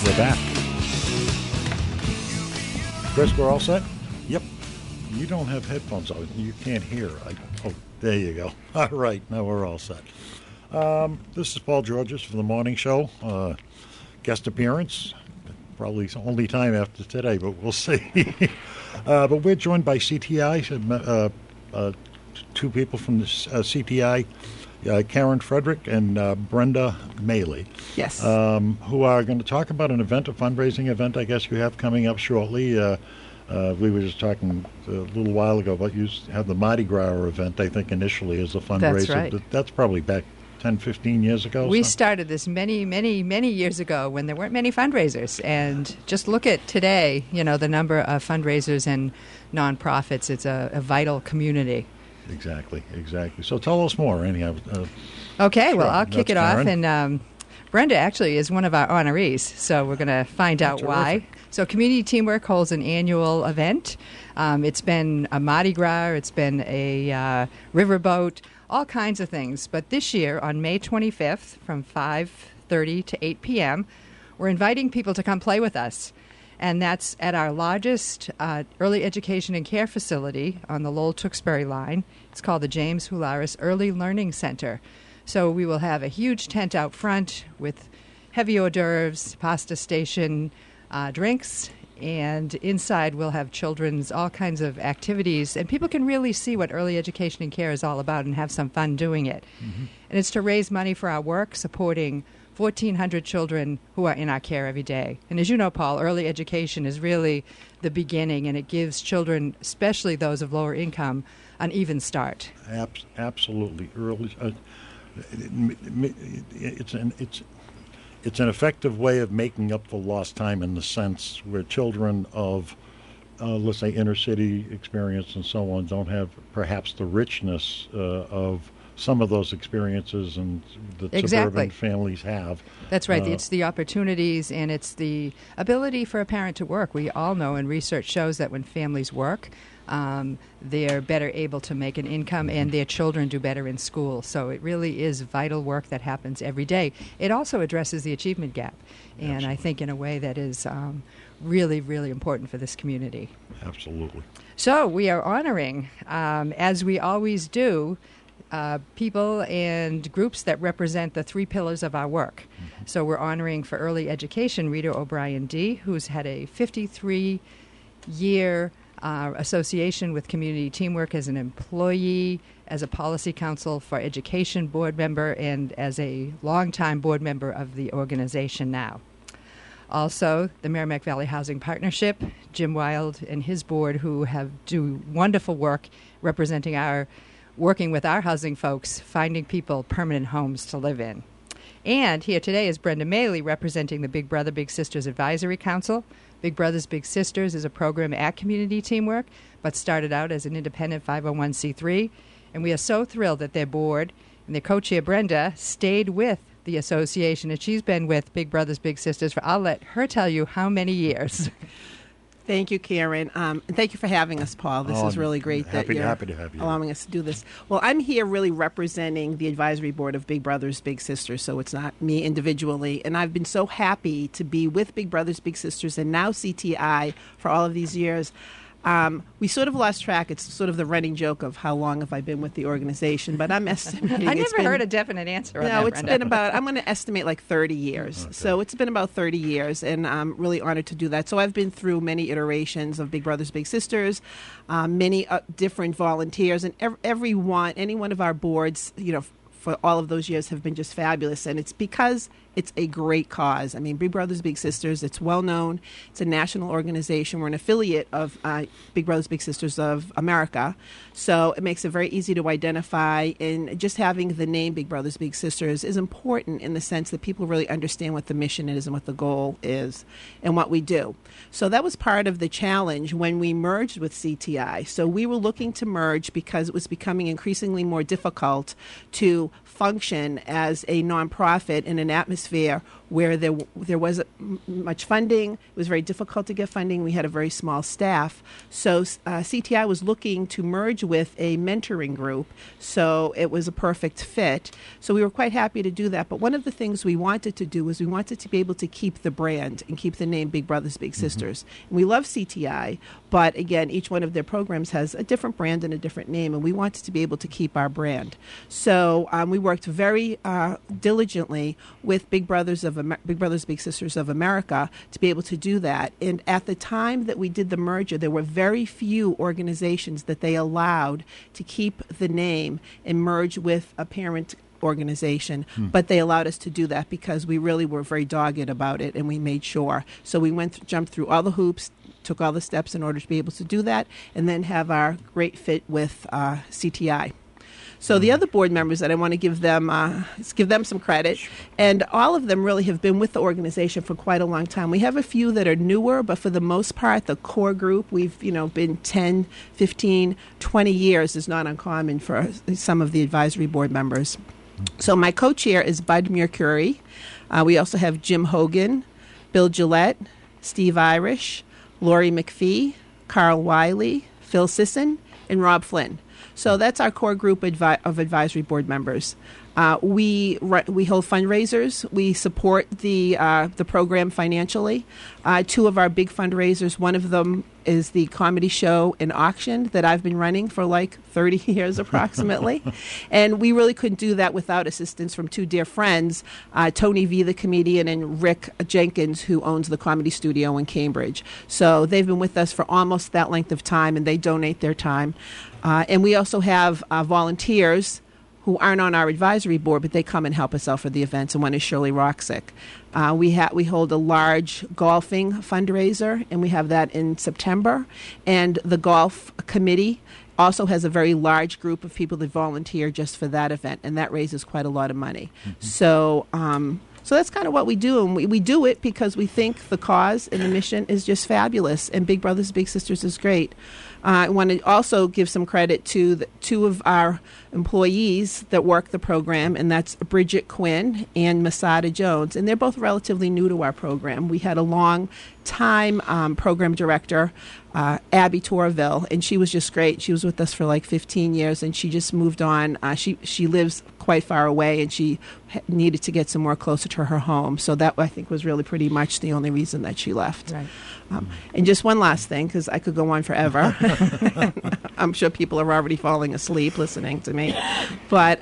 We're back. Chris, we're all set? Yep. You don't have headphones on. You can't hear. Oh, there you go. All right, now we're all set. This is Paul Georges from the Morning Show. Guest appearance. Probably only time after today, but we'll see. But we're joined by CTI, two people from the CTI, Karen Frederick and Brenda Maley. Yes. Who are going to talk about an event, a fundraising event, I guess you have coming up shortly. We were just talking a little while ago about you have the Mardi Gras event, I think, initially as a fundraiser. That's right. That's probably back 10, 15 years ago. We started this many, many, many years ago when there weren't many fundraisers. And just look at today, the number of fundraisers and nonprofits. It's a vital community. Exactly. So tell us more, anyhow. Okay, sure. Well, I'll kick it Karen. off. And Brenda actually is one of our honorees, so we're going to find out why. So Community Teamwork holds an annual event. It's been a Mardi Gras, it's been a riverboat, all kinds of things. But this year, on May 25th, from 5:30 to 8 p.m., we're inviting people to come play with us. And that's at our largest early education and care facility on the Lowell-Tewksbury line. It's called the James Hularis Early Learning Center. So we will have a huge tent out front with heavy hors d'oeuvres, pasta station, drinks, and inside we'll have children's all kinds of activities. And people can really see what early education and care is all about and have some fun doing it. Mm-hmm. And it's to raise money for our work supporting 1,400 children who are in our care every day. And as you know, Paul, early education is really the beginning, and it gives children, especially those of lower income, an even start. Absolutely. Early. It's an effective way of making up for lost time in the sense where children of, let's say, inner city experience and so on don't have perhaps the richness of some of those experiences and that suburban families have. That's right. It's the opportunities and it's the ability for a parent to work. We all know, and research shows that when families work, they're better able to make an income and their children do better in school. So it really is vital work that happens every day. It also addresses the achievement gap, and Absolutely. I think in a way that is really, really important for this community. Absolutely. So we are honoring, as we always do, people and groups that represent the three pillars of our work. Mm-hmm. So we're honoring for early education Rita O'Brien D., who's had a 53-year association with Community Teamwork as an employee, as a policy council for education board member, and as a longtime board member of the organization now. Also, the Merrimack Valley Housing Partnership, Jim Wild and his board, who do wonderful work working with our housing folks, finding people permanent homes to live in. And here today is Brenda Maley, representing the Big Brother Big Sisters Advisory Council. Big Brothers Big Sisters is a program at Community Teamwork, but started out as an independent 501c3. And we are so thrilled that their board and their co-chair, Brenda, stayed with the association. And she's been with Big Brothers Big Sisters for, I'll let her tell you how many years. Thank you, Karen. And thank you for having us, Paul. This is really great that you're happy to have you. allowing us to do this. Well, I'm here really representing the advisory board of Big Brothers Big Sisters, so it's not me individually. And I've been so happy to be with Big Brothers Big Sisters and now CTI for all of these years. We sort of lost track. It's sort of the running joke of how long have I been with the organization, but I'm estimating. I never heard a definite answer on that, No, it's Brenda. been about, I'm going to estimate like 30 years. Okay. So it's been about 30 years, and I'm really honored to do that. So I've been through many iterations of Big Brothers Big Sisters, many different volunteers, and any one of our boards, for all of those years have been just fabulous. And it's because it's a great cause. I mean, Big Brothers Big Sisters, it's well known. It's a national organization. We're an affiliate of Big Brothers Big Sisters of America. So it makes it very easy to identify. And just having the name Big Brothers Big Sisters is important in the sense that people really understand what the mission is and what the goal is and what we do. So that was part of the challenge when we merged with CTI. So we were looking to merge because it was becoming increasingly more difficult to function as a nonprofit in an atmosphere where there wasn't much funding. It was very difficult to get funding. We had a very small staff. So CTI was looking to merge with a mentoring group, so it was a perfect fit. So we were quite happy to do that. But one of the things we wanted to do was we wanted to be able to keep the brand and keep the name Big Brothers Big Sisters. And we love CTI, but again, each one of their programs has a different brand and a different name, and we wanted to be able to keep our brand. So we worked very diligently with Big Brothers Big Sisters of America to be able to do that. And at the time that we did the merger, there were very few organizations that they allowed to keep the name and merge with a parent organization, but they allowed us to do that because we really were very dogged about it, and we made sure. So we jumped through all the hoops, took all the steps in order to be able to do that, and then have our great fit with CTI. So the other board members that I want to give them some credit, and all of them really have been with the organization for quite a long time. We have a few that are newer, but for the most part, the core group, we've been 10, 15, 20 years is not uncommon for some of the advisory board members. So my co-chair is Bud Mercury. We also have Jim Hogan, Bill Gillette, Steve Irish, Lori McPhee, Carl Wiley, Phil Sisson, and Rob Flynn. So that's our core group of advisory board members. We hold fundraisers. We support the program financially. Two of our big fundraisers, one of them is the comedy show and auction that I've been running for like 30 years approximately. And we really couldn't do that without assistance from two dear friends, Tony V, the comedian, and Rick Jenkins, who owns the Comedy Studio in Cambridge. So they've been with us for almost that length of time, and they donate their time. And we also have volunteers who aren't on our advisory board, but they come and help us out for the events, and one is Shirley Roxick. We hold a large golfing fundraiser, and we have that in September. And the golf committee also has a very large group of people that volunteer just for that event, and that raises quite a lot of money. So that's kind of what we do, and we do it because we think the cause and the mission is just fabulous, and Big Brothers Big Sisters is great. I want to also give some credit to the two of our employees that work the program, and that's Bridget Quinn and Masada Jones, and they're both relatively new to our program. We had a long-time program director, Abby Torville, and she was just great. She was with us for like 15 years, and she just moved on. She lives quite far away, and she needed to get somewhere closer to her home. So that, I think, was really pretty much the only reason that she left. Right. And just one last thing, because I could go on forever. I'm sure people are already falling asleep listening to me. But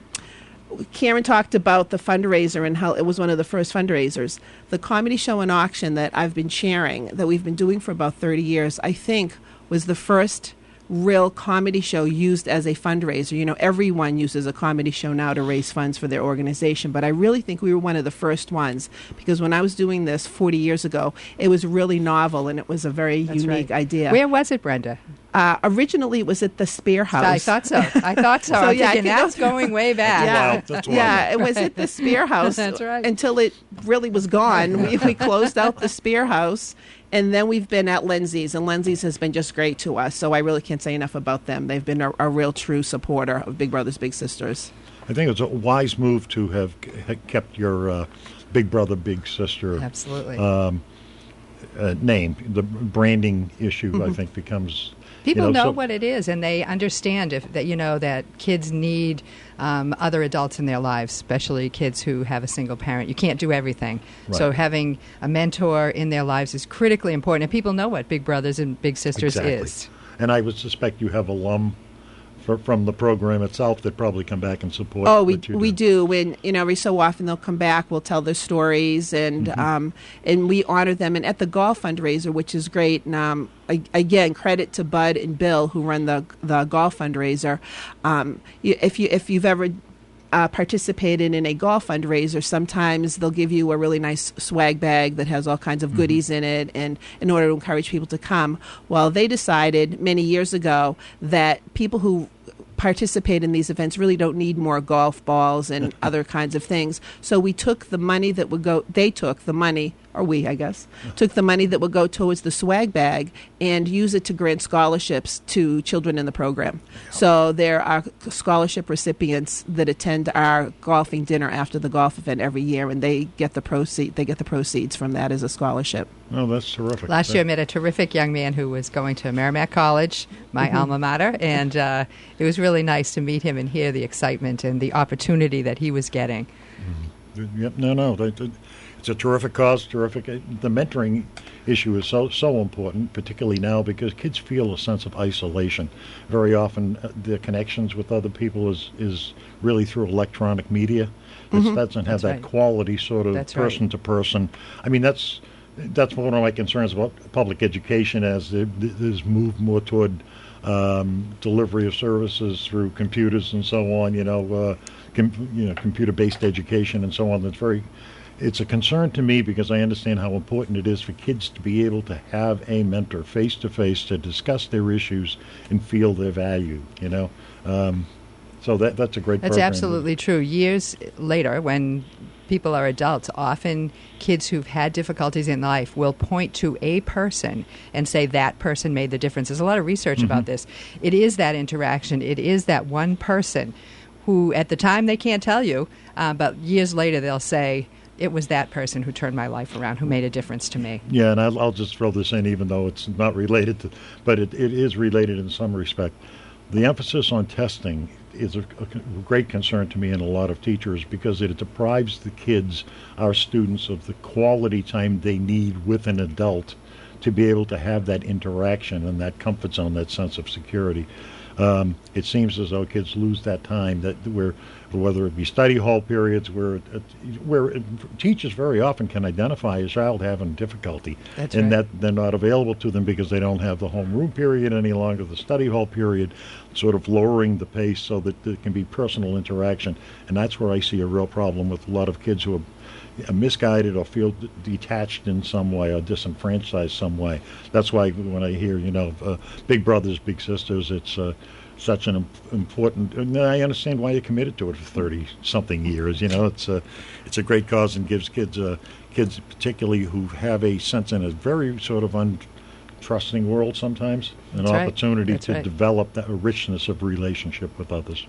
Karen talked about the fundraiser and how it was one of the first fundraisers. The comedy show and auction that I've been chairing, that we've been doing for about 30 years, I think was the first real comedy show used as a fundraiser. Everyone uses a comedy show now to raise funds for their organization, but I really think we were one of the first ones, because when I was doing this 40 years ago, it was really novel, and it was a very unique idea. Where was it, Brenda? Originally, it was at the Spear House. I thought so. So I'm thinking that's going way back. It was at the Spear House. That's right. Until it really was gone. We closed out the Spear House, and then we've been at Lindsay's, and Lindsay's has been just great to us. So I really can't say enough about them. They've been a real true supporter of Big Brothers Big Sisters. I think it's a wise move to have kept your Big Brother Big Sister absolutely name. The branding issue, I think, becomes... People know what it is, and they understand that kids need other adults in their lives, especially kids who have a single parent. You can't do everything. Right. So having a mentor in their lives is critically important, and people know what Big Brothers and Big Sisters is. And I would suspect you have alum from the program itself that probably come back and support. Oh, we do. When every so often they'll come back, we'll tell their stories, and we honor them. And at the golf fundraiser, which is great, and again, credit to Bud and Bill who run the golf fundraiser. If you've ever participated in a golf fundraiser, sometimes they'll give you a really nice swag bag that has all kinds of goodies in it, and in order to encourage people to come. Well, they decided many years ago that people who participate in these events really don't need more golf balls and other kinds of things. So we took the money that would go. They took the money or we, I guess, took the money that would go towards the swag bag and use it to grant scholarships to children in the program. So there are scholarship recipients that attend our golfing dinner after the golf event every year, and they get the proceeds from that as a scholarship. Oh, that's terrific. Last year I met a terrific young man who was going to Merrimack College, my alma mater, and it was really nice to meet him and hear the excitement and the opportunity that he was getting. Yep, no. It's a terrific cause, terrific. The mentoring issue is so important, particularly now, because kids feel a sense of isolation. Very often, their connections with other people is really through electronic media. It doesn't have that quality sort of person to person. I mean, that's one of my concerns about public education, as there's moved more toward delivery of services through computers and so on. Computer-based education and so on. It's a concern to me, because I understand how important it is for kids to be able to have a mentor face to face to discuss their issues and feel their value. So that's a great. That's program. Absolutely true. Years later, when people are adults, often kids who've had difficulties in life will point to a person and say that person made the difference. There's a lot of research about this. It is that interaction. It is that one person who, at the time, they can't tell you, but years later they'll say, it was that person who turned my life around, who made a difference to me. Yeah, and I'll just throw this in, even though it's not related to, but it is related in some respect. The emphasis on testing is a great concern to me and a lot of teachers, because it deprives the kids, our students, of the quality time they need with an adult to be able to have that interaction and that comfort zone, that sense of security. It seems as though kids lose that time, whether it be study hall periods where teachers very often can identify a child having difficulty, that they're not available to them because they don't have the homeroom period any longer, the study hall period, sort of lowering the pace so that there can be personal interaction. And that's where I see a real problem with a lot of kids who are misguided or feel detached in some way or disenfranchised some way. That's why when I hear, Big Brothers, Big Sisters, it's such an important, and I understand why you're committed to it for 30-something years. It's a great cause and gives kids particularly who have a sense in a very sort of untrusting world sometimes, an opportunity to develop that richness of relationship with others.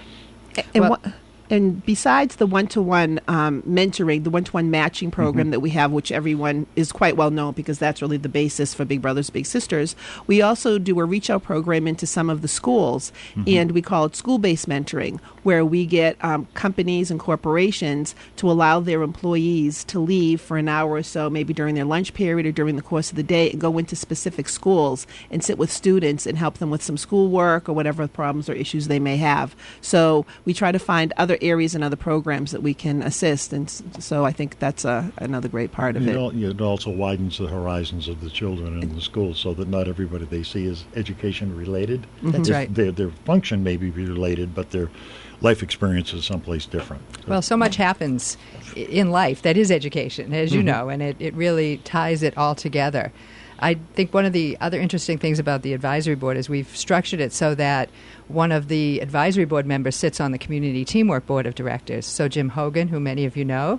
And besides the one-to-one mentoring, the one-to-one matching program that we have, which everyone is quite well known because that's really the basis for Big Brothers Big Sisters, we also do a reach-out program into some of the schools, and we call it school-based mentoring, where we get companies and corporations to allow their employees to leave for an hour or so, maybe during their lunch period or during the course of the day, and go into specific schools and sit with students and help them with some schoolwork or whatever problems or issues they may have. So we try to find other areas and other programs that we can assist, and so I think that's another great part of it. It also widens the horizons of the children in the schools, so that not everybody they see is education related. That's right. Their function may be related, but their life experience is someplace different. Well, so much happens in life that is education, as you know, and it really ties it all together. I think one of the other interesting things about the advisory board is we've structured it so that one of the advisory board members sits on the Community Teamwork Board of Directors. So Jim Hogan, who many of you know,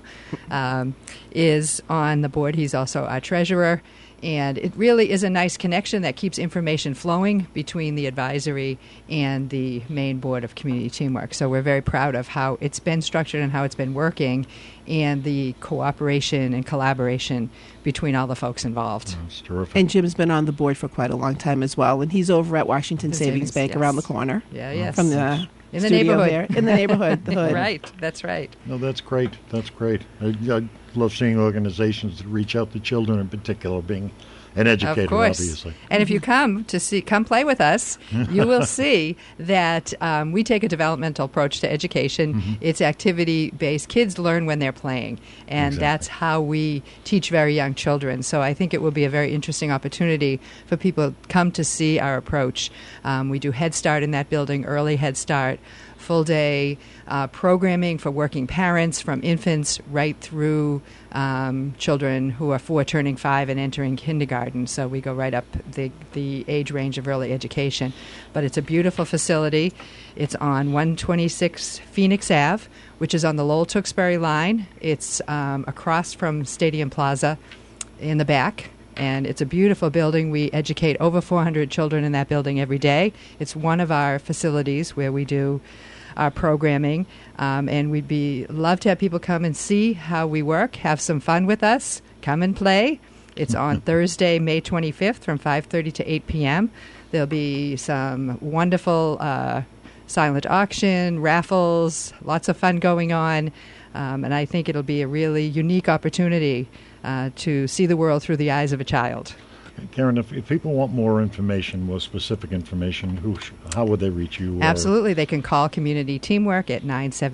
is on the board. He's also our treasurer. And it really is a nice connection that keeps information flowing between the advisory and the main board of community teamwork. So we're very proud of how it's been structured and how it's been working, and the cooperation and collaboration between all the folks involved. That's terrific. And Jim's been on the board for quite a long time as well, and he's over at Washington Savings Bank around the corner. Yeah, yes. From the in the neighborhood. There. In the neighborhood, the hood. Right, that's right. No, that's great. That's great. I love seeing organizations that reach out to children in particular, being an educator, of course. Obviously. And if you come play with us, you will see that we take a developmental approach to education. It's activity-based. Kids learn when they're playing, and that's how we teach very young children. So I think it will be a very interesting opportunity for people to come to see our approach. We do Head Start in that building, early Head Start. full-day programming for working parents, from infants right through children who are 4 turning 5 and entering kindergarten. So we go right up the age range of early education. But it's a beautiful facility. It's on 126 Phoenix Ave, which is on the Lowell-Tewksbury line. It's across from Stadium Plaza in the back. And it's a beautiful building. We educate over 400 children in that building every day. It's one of our facilities where we do our programming. And we'd love to have people come and see how we work, have some fun with us, come and play. It's on Thursday, May 25th from 5:30 to 8 p.m. There'll be some wonderful silent auction, raffles, lots of fun going on. And I think it'll be a really unique opportunity to see the world through the eyes of a child. Karen, if people want more information, more specific information, how would they reach you? Absolutely. They can call Community Teamwork at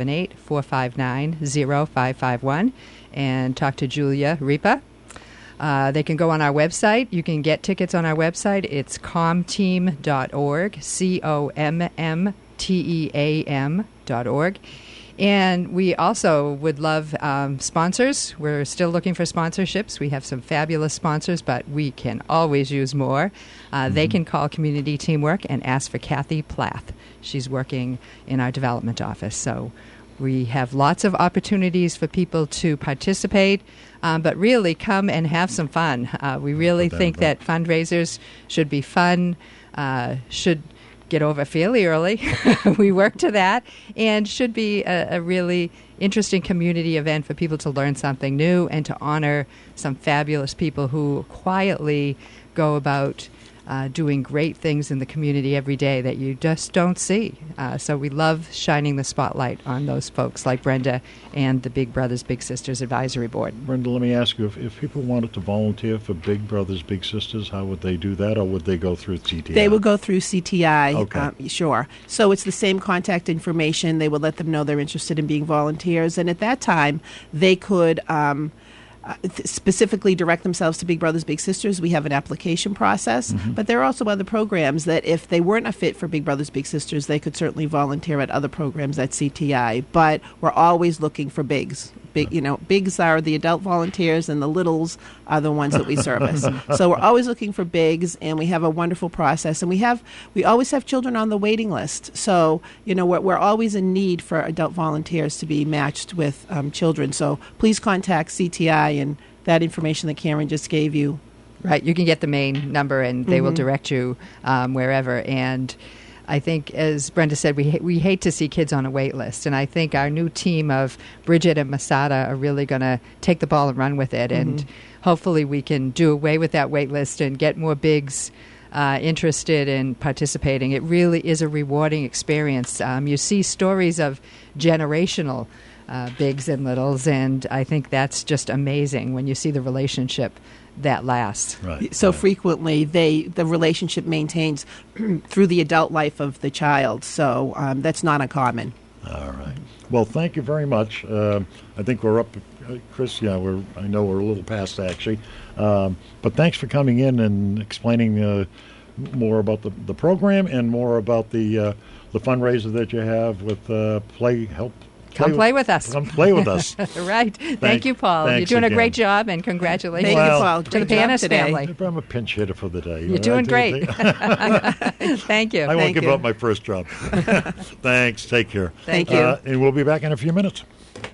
978-459-0551 and talk to Julia Ripa. They can go on our website. You can get tickets on our website. It's comteam.org, COMMTEAM.org. And we also would love sponsors. We're still looking for sponsorships. We have some fabulous sponsors, but we can always use more. They can call Community Teamwork and ask for Kathy Plath. She's working in our development office. So we have lots of opportunities for people to participate, but really come and have some fun. We really think that fundraisers should be fun, should get over fairly early. We work to that, and should be a really interesting community event for people to learn something new and to honor some fabulous people who quietly go about doing great things in the community every day that you just don't see. So we love shining the spotlight on those folks like Brenda and the Big Brothers Big Sisters Advisory Board. Brenda, let me ask you, if people wanted to volunteer for Big Brothers Big Sisters, how would they do that, or would they go through CTI? They would go through CTI, Okay. Sure. So it's the same contact information. They would let them know they're interested in being volunteers, and at that time, they could specifically direct themselves to Big Brothers Big Sisters. We have an application process, but there are also other programs that if they weren't a fit for Big Brothers Big Sisters, they could certainly volunteer at other programs at CTI. But we're always looking for bigs. Bigs are the adult volunteers, and the littles are the ones that we service. So we're always looking for bigs, and we have a wonderful process. And we always have children on the waiting list. So we're always in need for adult volunteers to be matched with children. So please contact CTI and that information that Karen just gave you. Right, you can get the main number, and they will direct you wherever. And I think, as Brenda said, we hate to see kids on a wait list, and I think our new team of Bridget and Masada are really going to take the ball and run with it, and hopefully we can do away with that wait list and get more bigs interested in participating. It really is a rewarding experience. You see stories of generational bigs and littles, and I think that's just amazing when you see the relationship that lasts. Right. So frequently, the relationship maintains through the adult life of the child. So that's not uncommon. All right. Well, thank you very much. I think we're up, Chris. Yeah, I know we're a little past actually, but thanks for coming in and explaining more about the program and more about the fundraiser that you have with Come play with us. Come play with us. Right. Thank you, Paul. You're doing a great job, and congratulations Thank you, Paul. to the Panis family. I'm a pinch hitter for the day. You're doing great. Thank you. I won't Thank give you. up my first job. Thanks. Take care. Thank you. And we'll be back in a few minutes.